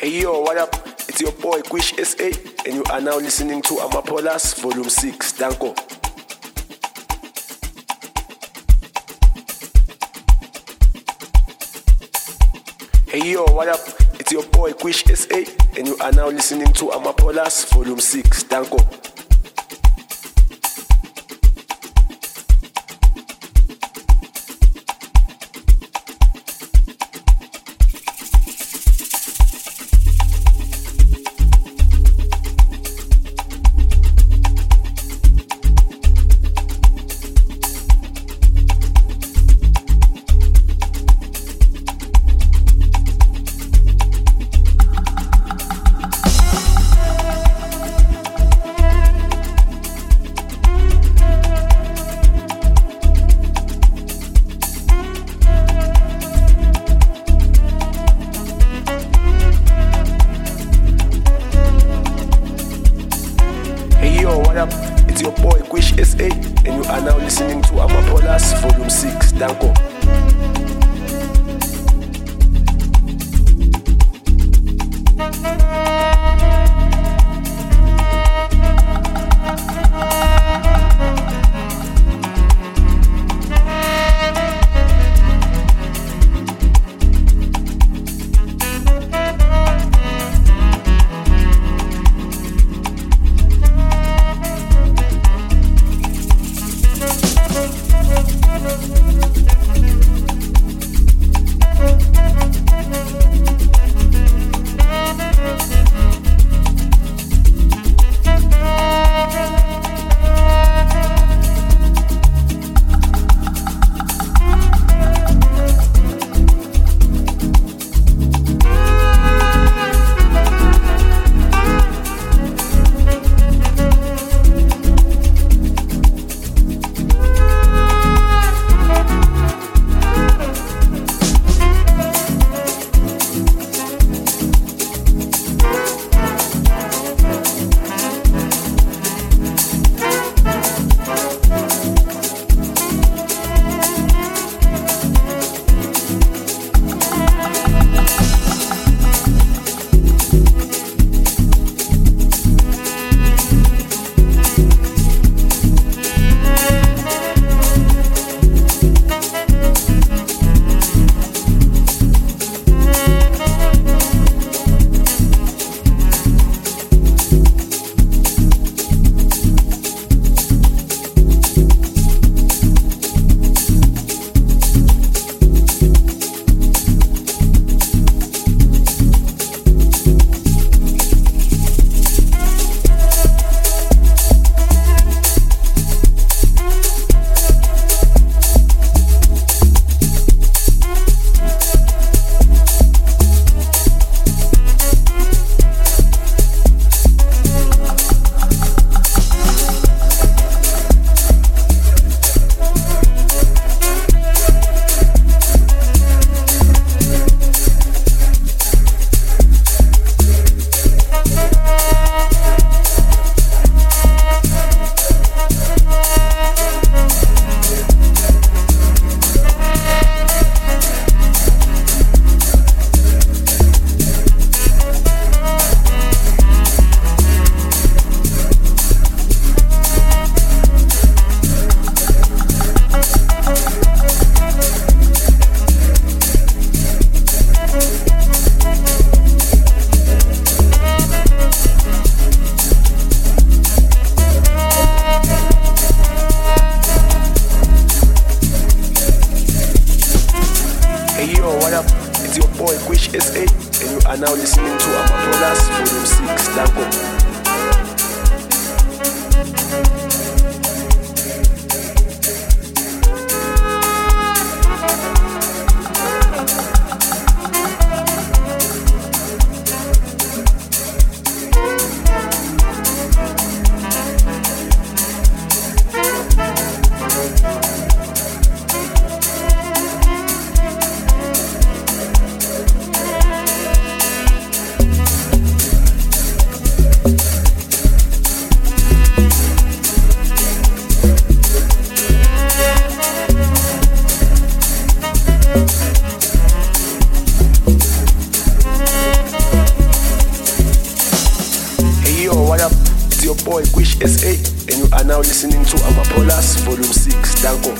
Hey yo, what up? It's your boy Quish SA, and you are now listening to Amapolas Volume 6. Danko. Hey yo, what up? It's your boy Quish SA, and you are now listening to Amapolas Volume 6. Danko. It's your boy Quish SA, and you are now listening to Amapolas Volume 6. Danko. Hey yo, what up? It's your boy Quish SA, and you are now listening to Amapolas Volume 6. Danko. SA, and you are now listening to Amapolas Volume 6. Danko.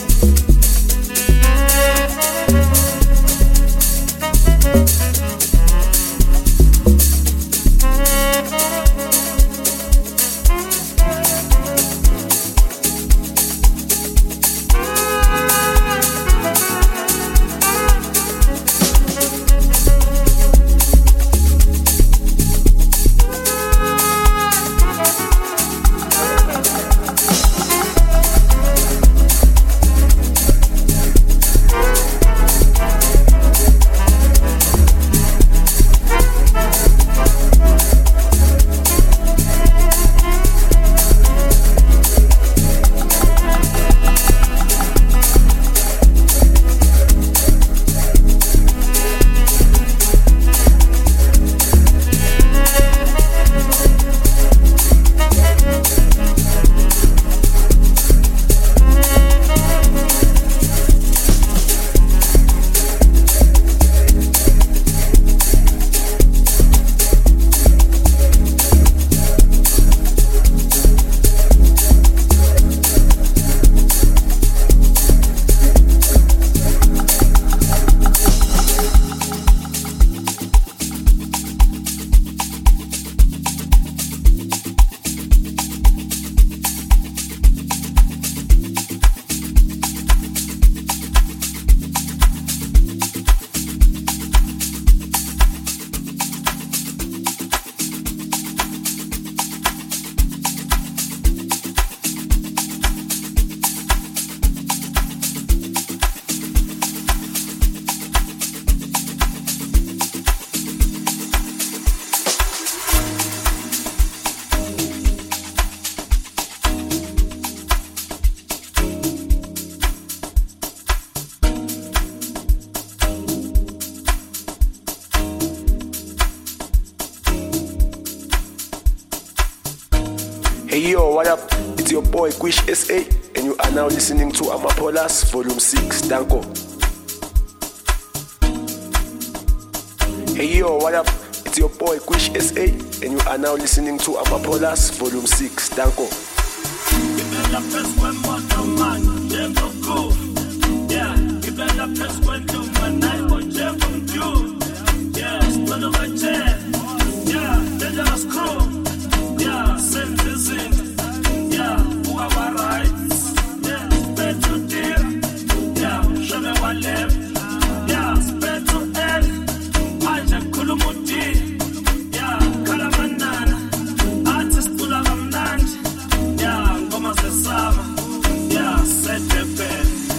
Hey yo, what up? It's your boy Quish SA, and you are now listening to Amapolas Volume 6. Danko. Hey yo, what up? It's your boy Quish SA, and you are now listening to Amapolas Volume 6. Danko. Set the bed.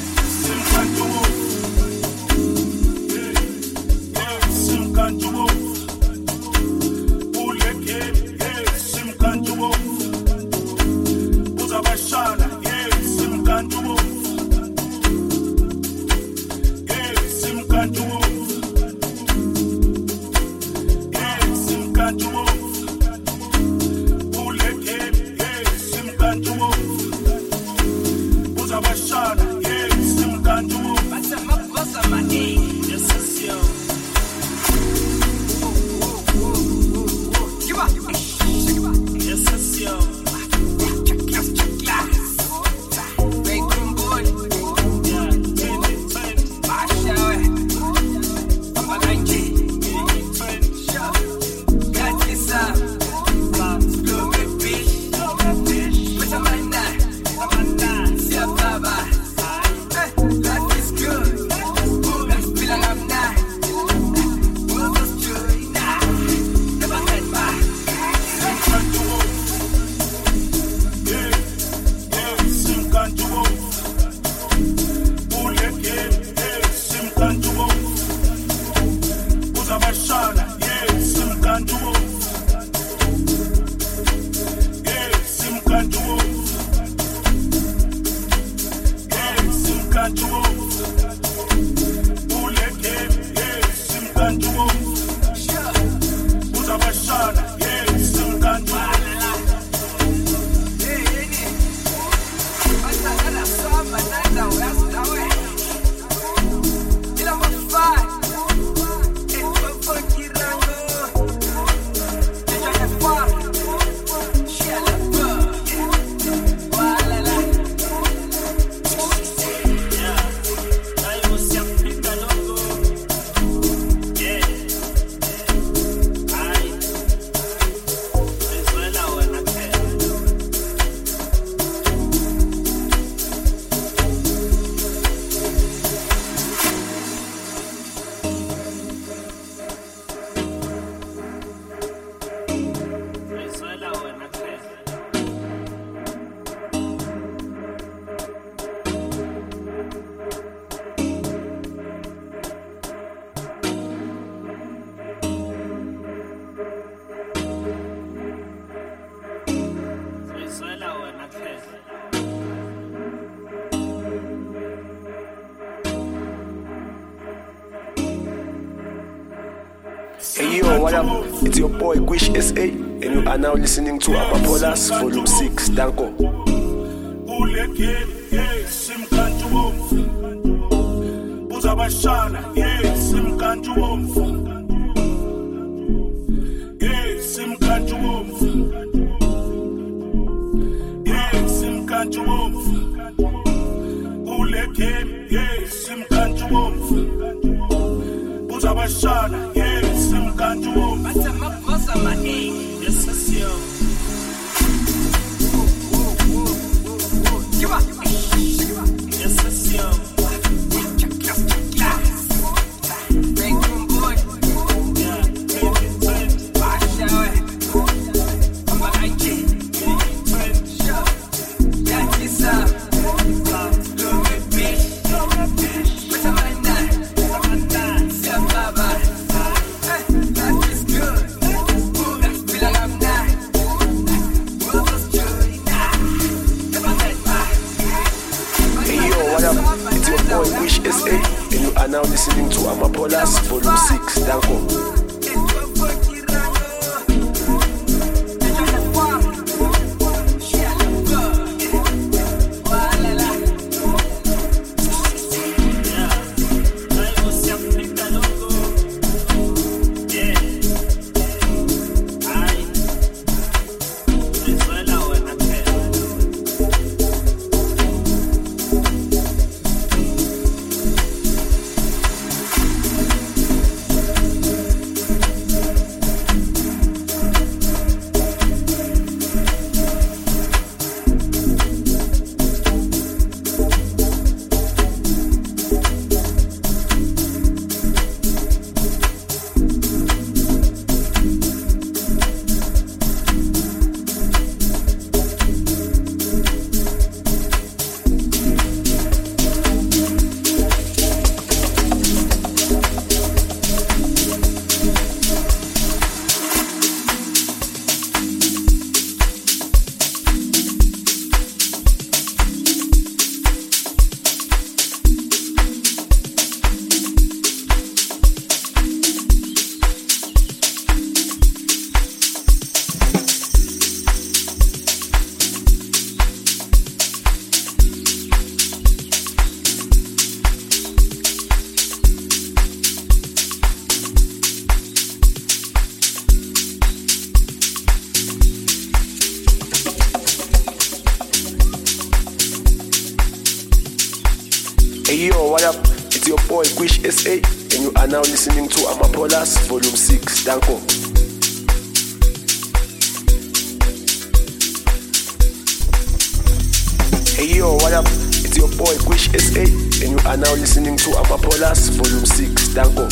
Hey yo, what up? It's your boy Quish SA, and you are now listening to Amapolas Volume 6. Danko. Abashana, yes, I'm going to home. What's my name? Yes, it's you. Give up. Yes, it's you. Big room boy. Yeah, twin. Watch out. I'm a IG. Twin. Yeah, it's up. Go with me. What's my name? Wish SA, and you are now listening to Amapolas Volume 6. Danko. Hey yo, what up? It's your boy Quish SA, and you are now listening to Amapolas Volume 6. Danko. Hey yo, what up? It's your boy Quish SA, and you are now listening to Amapolas Volume 6. Danko.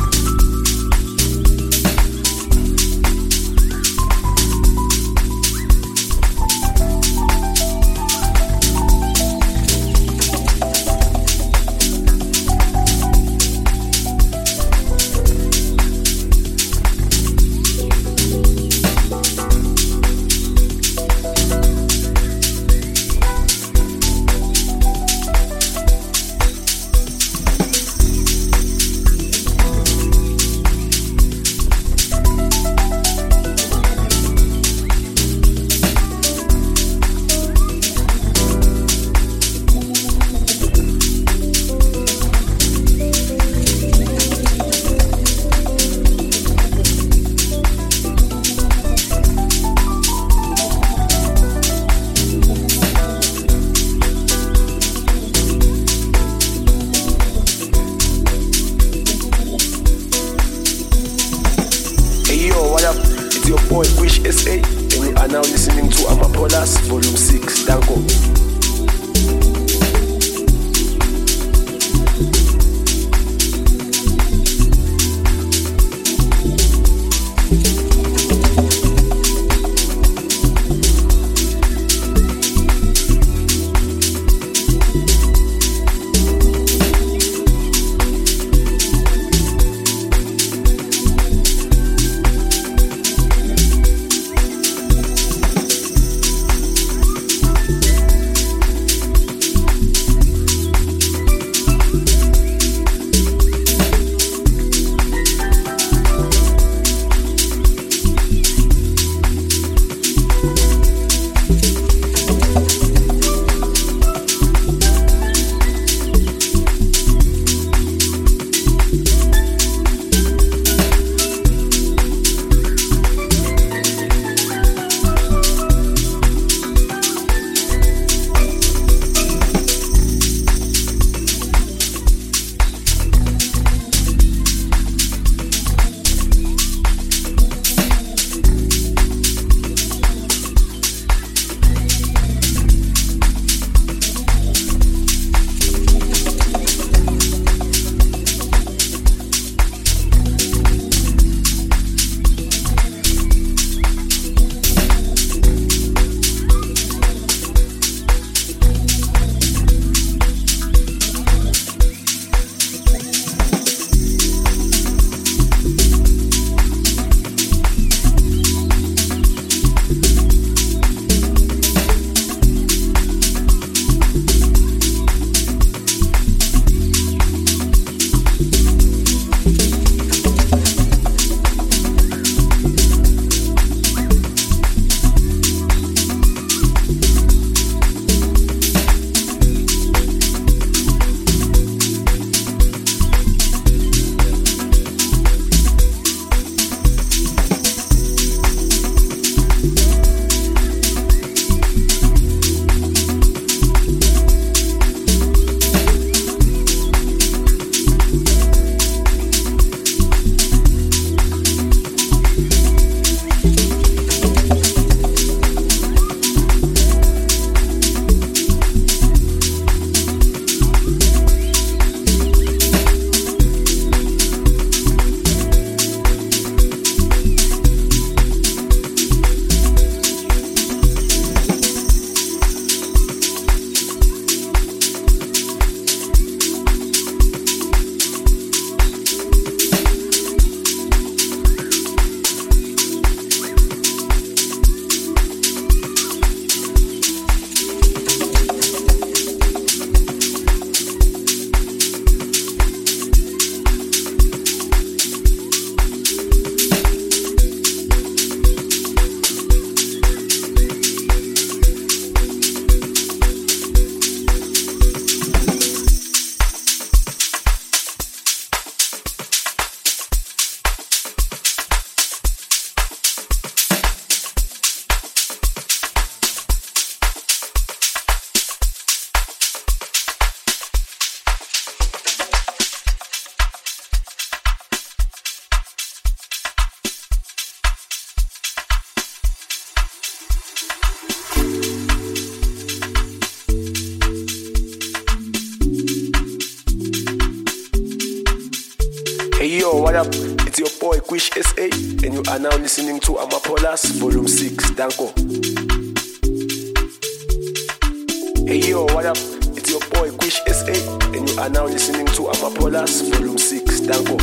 It's your boy Quish SA, and you are now listening to Amapolas Volume 6. Danko. Hey yo, what up? It's your boy Quish SA, and you are now listening to Amapolas Volume 6. Danko. Hey yo, what up? It's your boy Quish SA, and you are now listening to Amapolas Volume 6. Danko.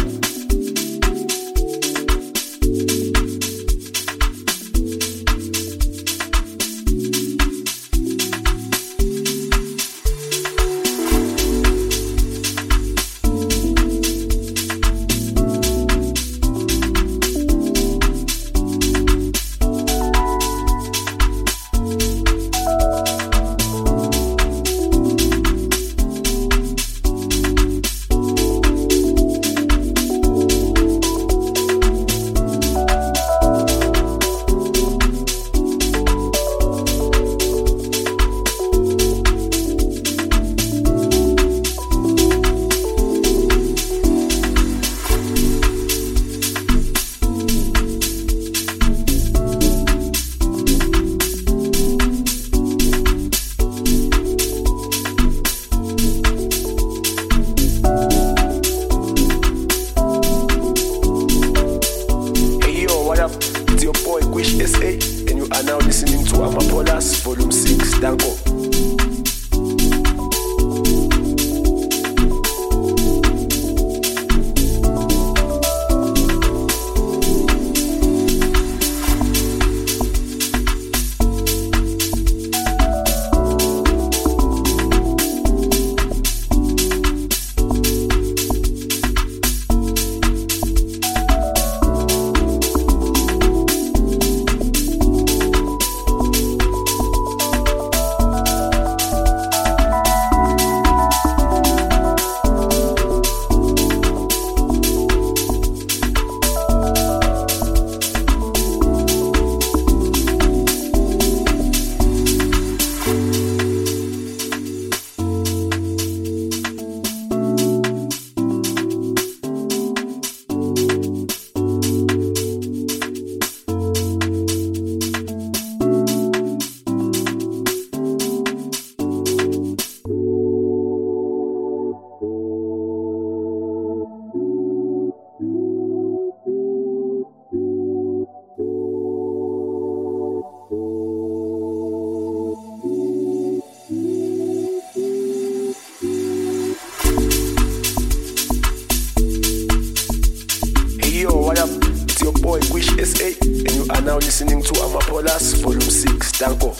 Listening to Amapolas Volume 6. Danko.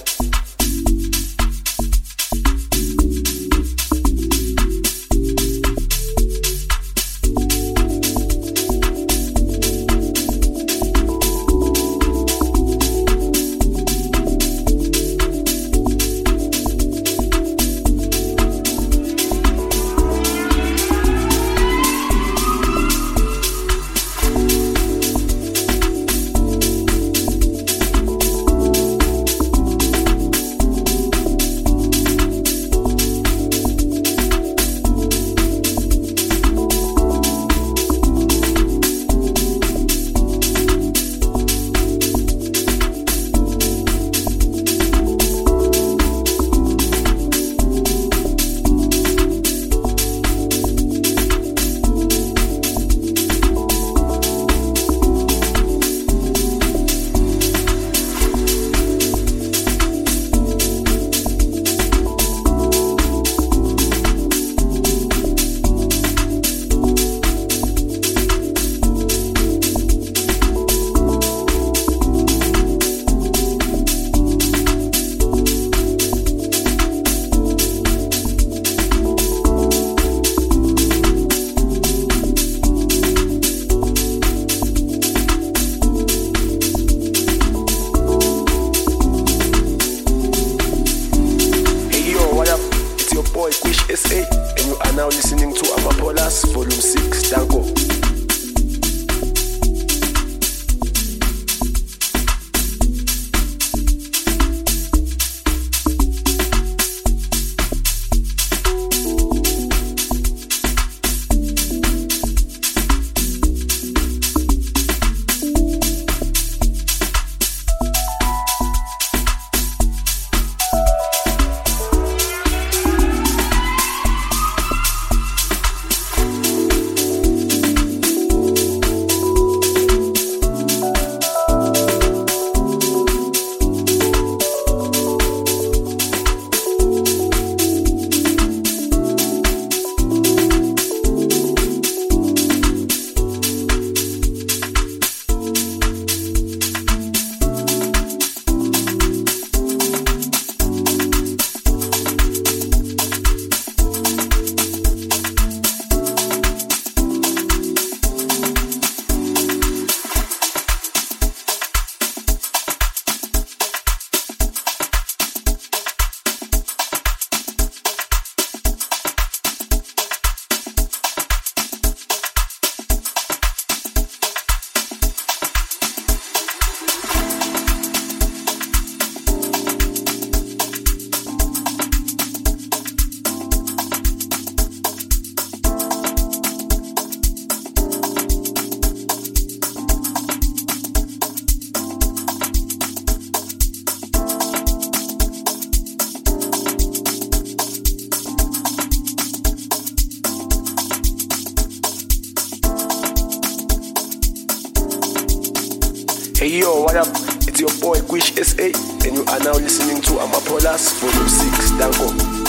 Hey yo, what up? It's your boy Quish SA, and you are now listening to Amapolas Volume 6. Danko.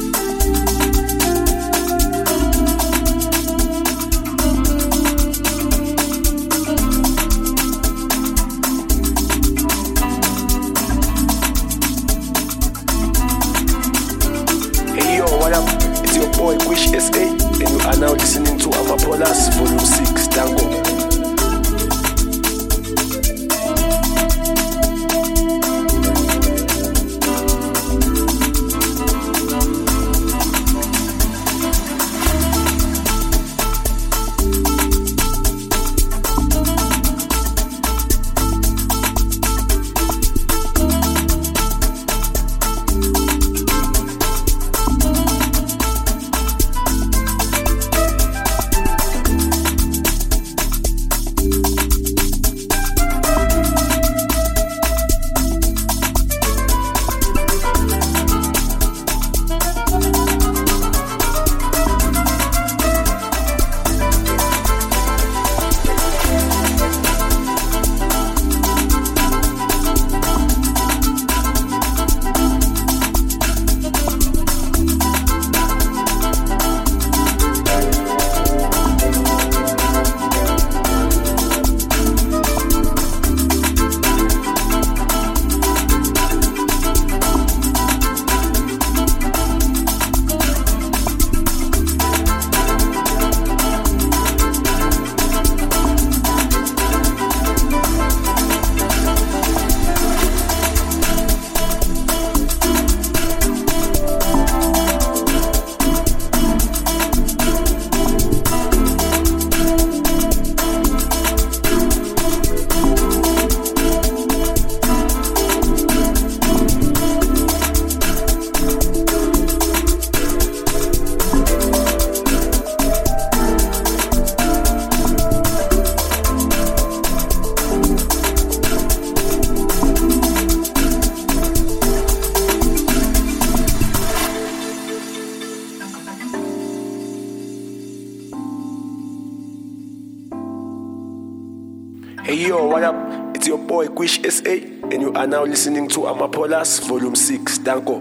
It's your boy Quish SA, and you are now listening to Amapolas Volume 6. Dango. Hey yo, what up? It's your boy Quish SA, and you are now listening to Amapolas Volume 6. Danko.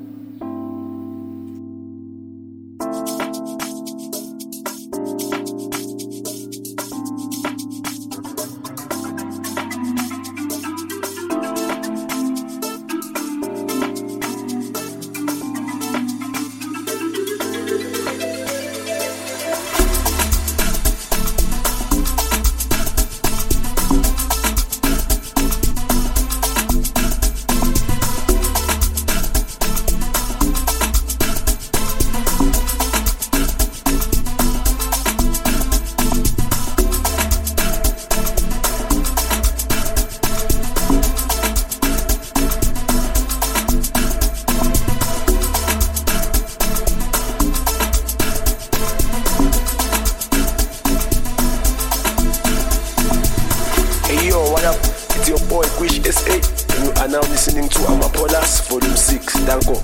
It's your boy Quish SA, and you are now listening to Amapolas Volume 6. Danko.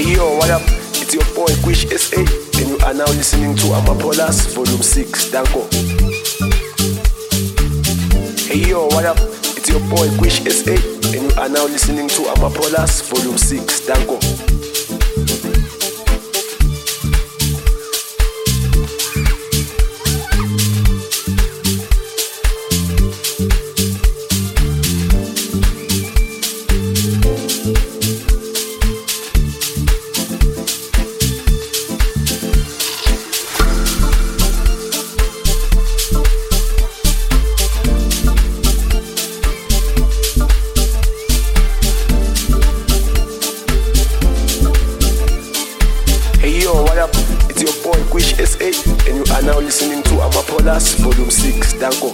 Hey yo, what up? It's your boy Quish SA, and you are now listening to Amapolas Volume 6. Danko. Hey yo, what up? It's your boy Quish SA, and you are now listening to Amapolas Volume 6. Danko. It's your boy Quish SA, and you are now listening to Amapolas Volume 6. Danko.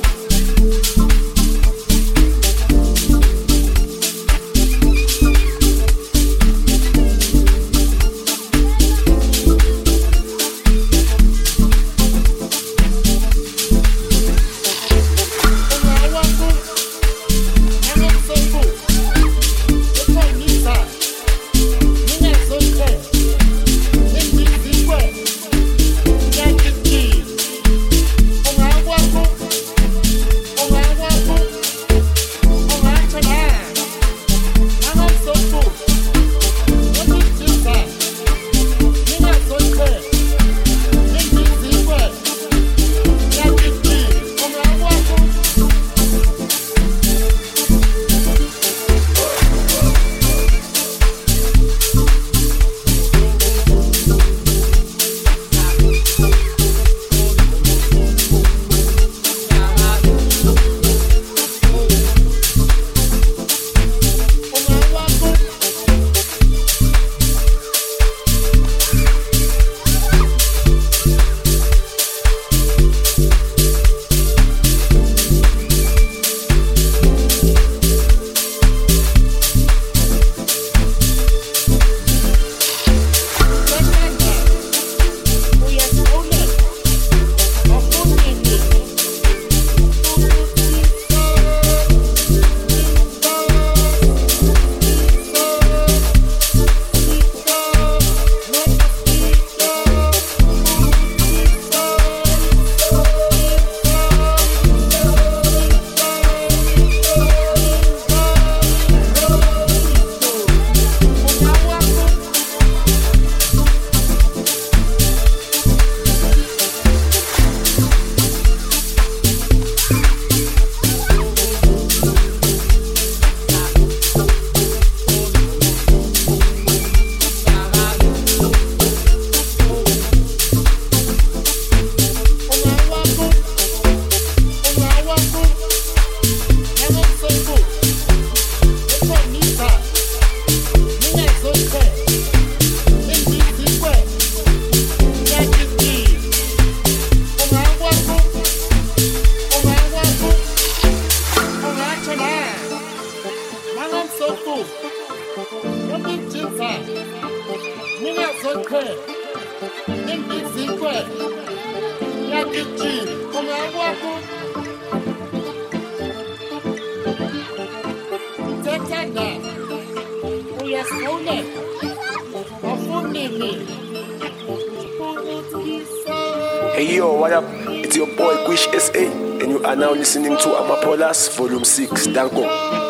Hey yo, what up? It's your boy Quish SA, and you are now listening to Amapolas Volume 6. Danko.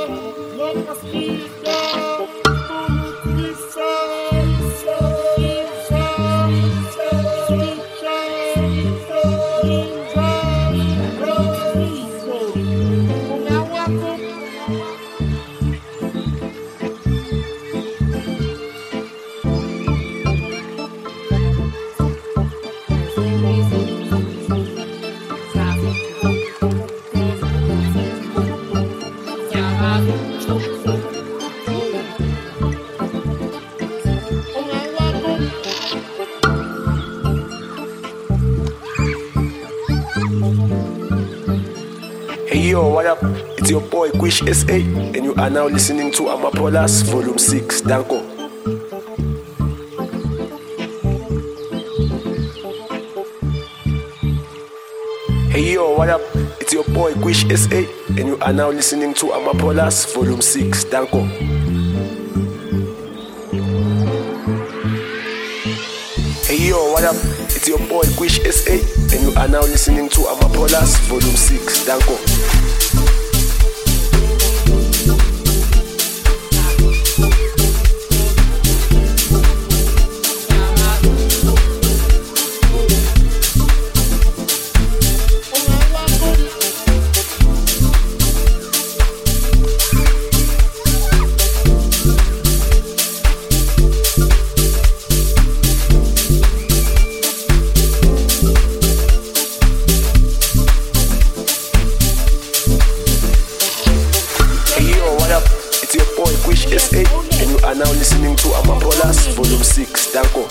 Hey yo, what up? It's your boy Quish SA, and you are now listening to Amapolas Volume 6. Danko. Hey yo, what up? It's your boy Quish SA, and you are now listening to Amapolas Volume 6. Danko. what up? It's your boy Quish SA, and you are now listening to Amapolas Volume 6. Danko. And you are now listening to Amapolas Volume 6. Danko.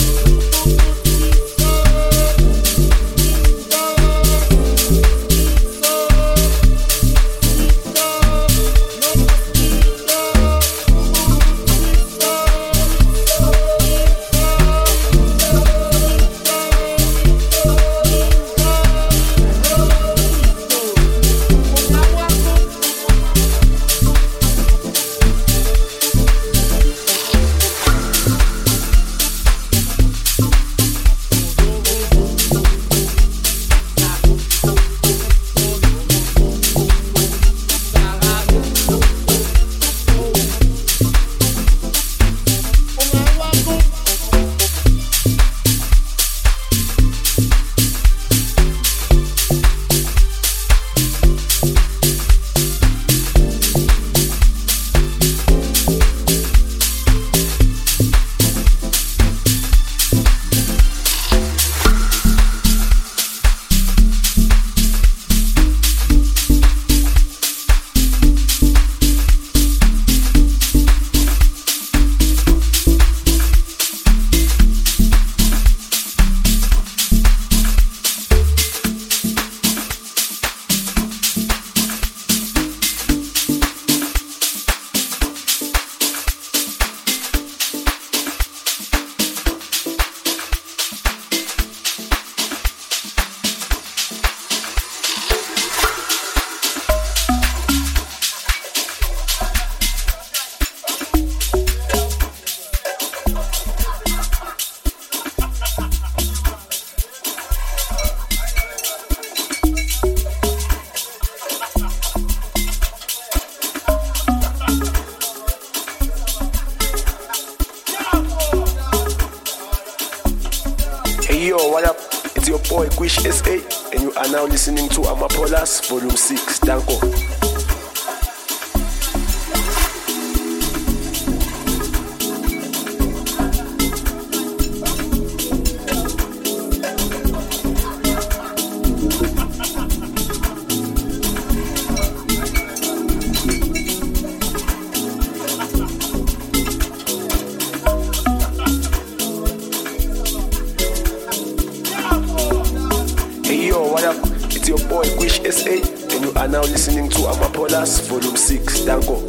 Yo, what up? It's your boy Quish SA, and you are now listening to Amapolas Volume 6. Danko. What up? It's your boy Quish SA, and you are now listening to Amapolas Volume 6. Danko.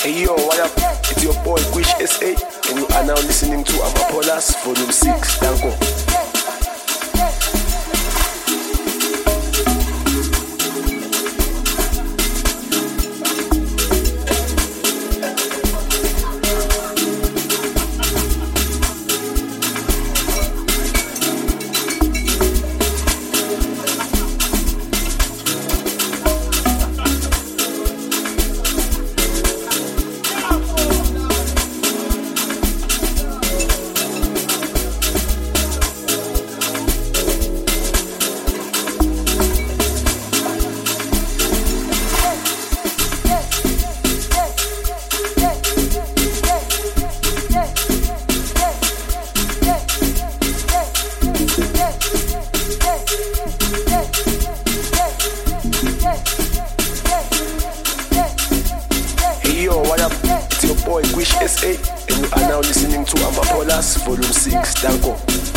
Hey yo, what up? It's your boy Quish SA, and you are now listening to Amapolas Volume 6. Danko. SA, and you are now listening to Amapolas Volume 6. Danko.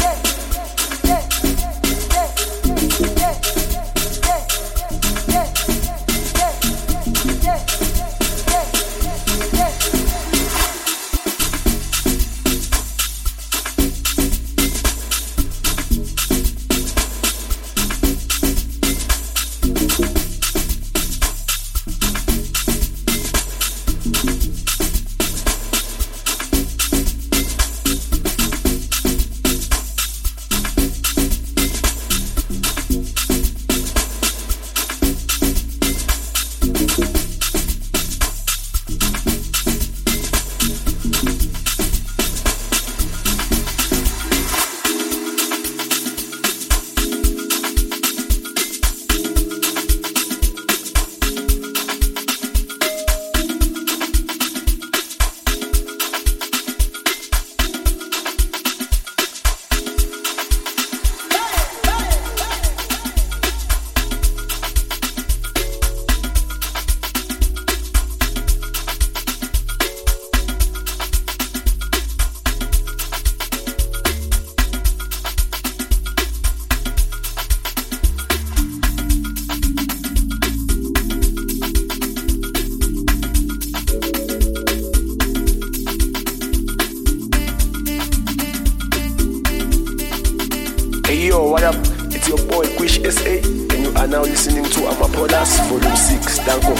Hey yo, what up? It's your boy Quish SA, and you are now listening to Amapolas Volume 6. Danko.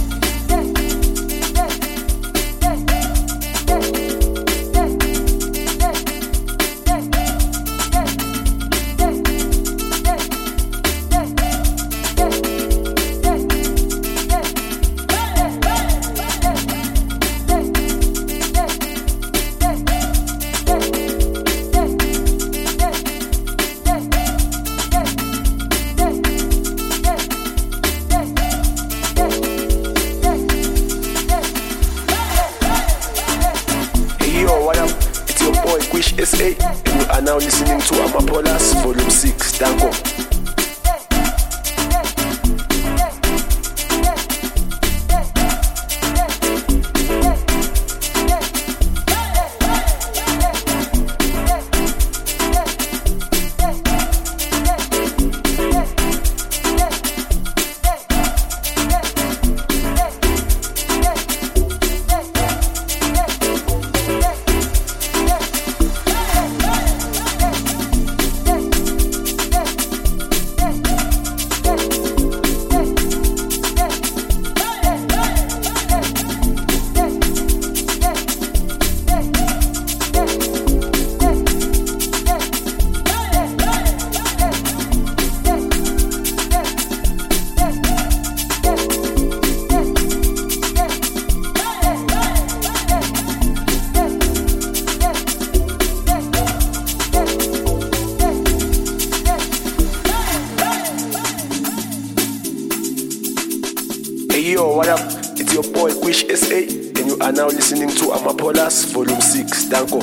What up? It's your boy Quish SA, and you are now listening to Amapolas Volume 6. Danko. Hey yo, what up? It's your boy Quish SA, and you are now listening to Amapolas Volume 6. Danko.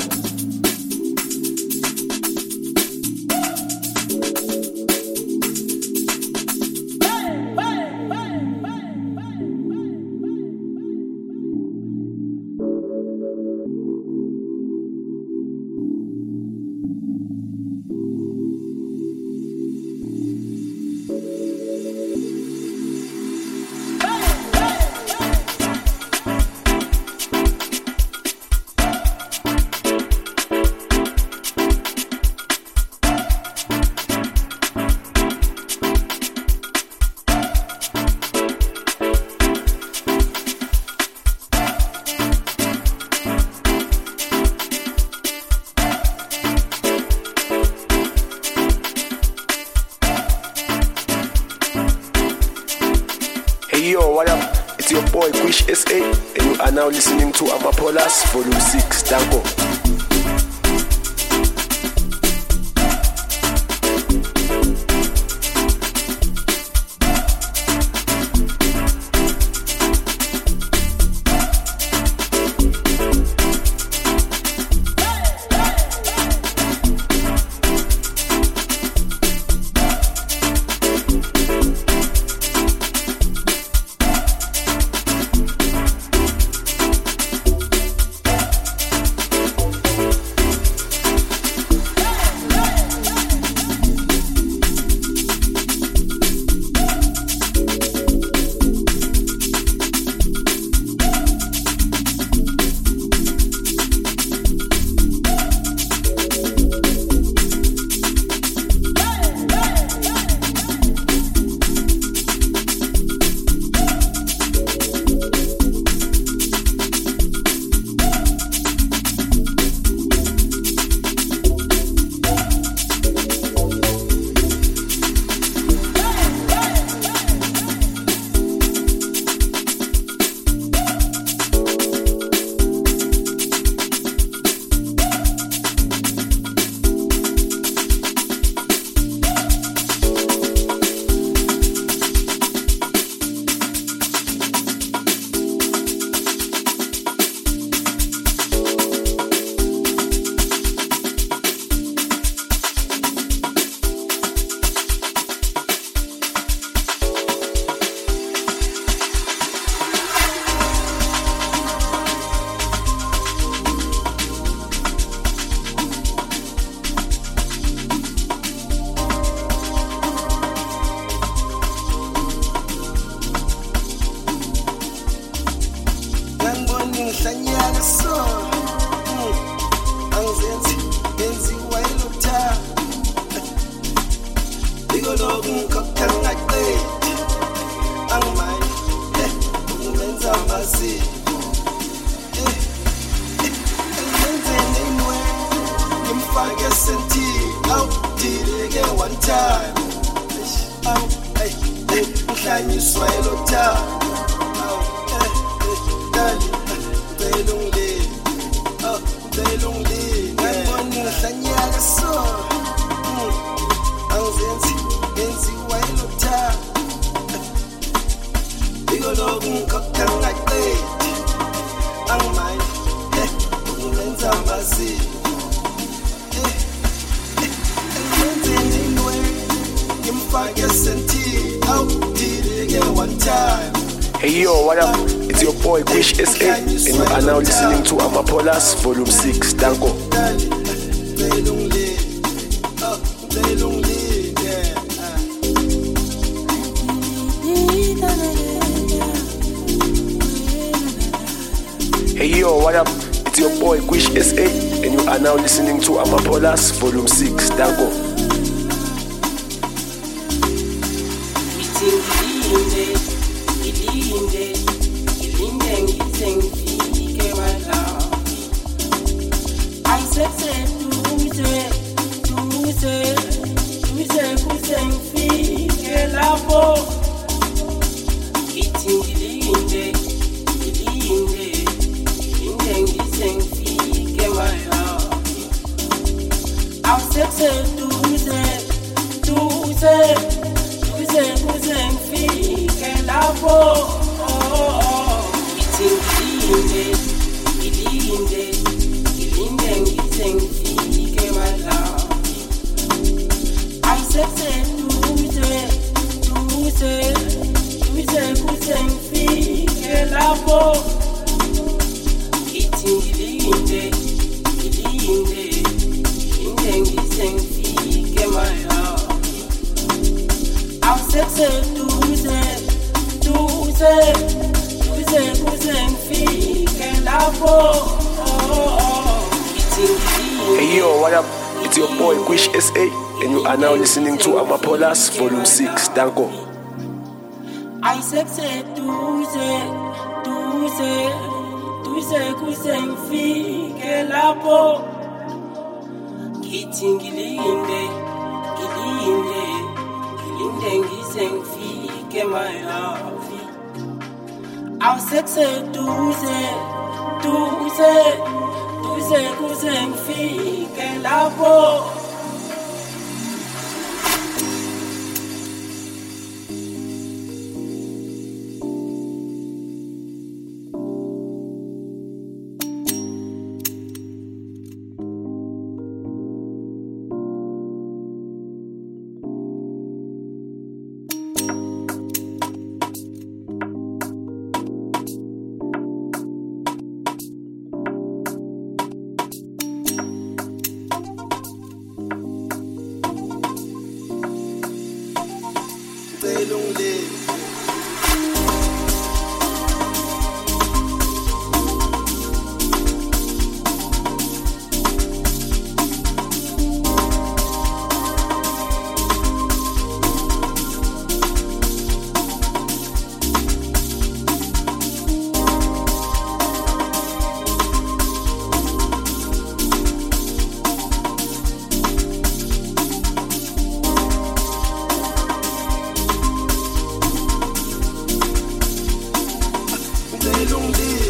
Quish SA, and you are now listening to Amapolas Volume 6. Danko. Hey yo, what up? It's your boy Quish SA, and you are now listening to Amapolas Volume 6. Danko. Hey yo, what up? It's your boy Quish SA, and you are now listening to Amapolas Volume 6. Danko. Hey yo, what up? It's your boy Quish SA, and you are now listening to Amapolas Volume 6. Danko. I said, kusengifike lapho ngithi ngilinde ngize ngifike my love awuseduze duze duze kuze ngifike lapho. Long day.